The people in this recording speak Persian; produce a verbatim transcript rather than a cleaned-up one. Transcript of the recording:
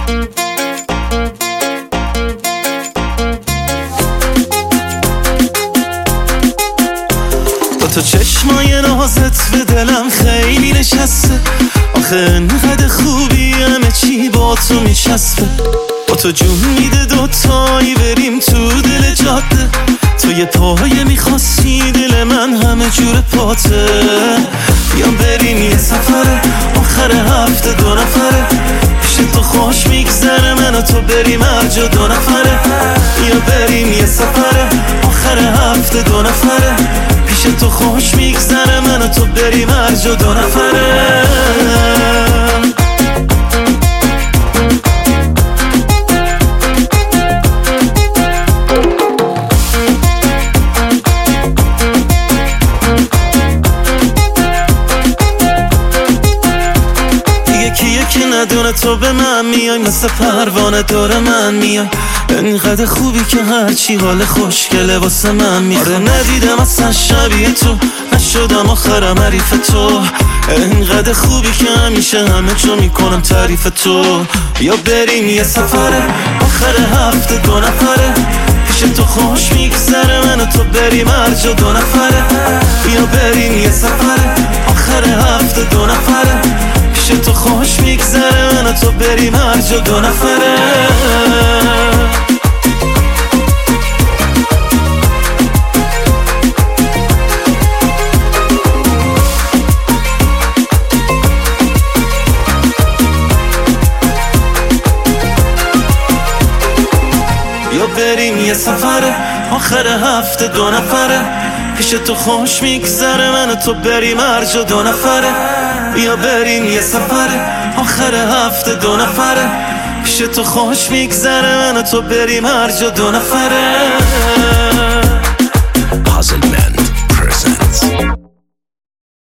تو چشمای نازت به دلم خیلی نشسته، آخه انقدر خوبی همه چی با تو میچسبه. با تو جون میده دوتایی بریم تو دل جاده، تو یه پایه میخواستی دل من همه جور پاته. بیام بریم یه سفره آخر هفته دو نفره، پیش تو خوش میگذره من و تو بریم هر جا دو نفره. بیا بریم یه سفره آخر هفته دو نفره، پیش تو خوش میگذره من و تو بریم هر جا دو نفره. یکی یکی ندونه تو به من میای، مثل پروانه دور من میای. انقدر خوبی که هرچی حال خوشگله واسه من میخوای. آره ندیدم اصلا شبیه تو، نشدم آخرم حریف تو. انقدر خوبی که همیشه همه جا میکنم تعریف تو. بیا بریم یه سفره آخر هفته دو نفره، پیش تو خوش میگذره من و تو بریم هر جا دو نفره. بیا بریم یه سفره آخر هفته دو نفره، پیش تو خوش میگذره من و تو بریم هر جا دو نفره. بیا بریم یه سفره آخر هفته دو نفره، پیش تو خوش میگذره من و تو بریم هر جا دو نفره. بیا بریم یه سفره آخر هفته دو نفره، پیش تو خوش میگذره من و تو بریم هر جا دو نفره.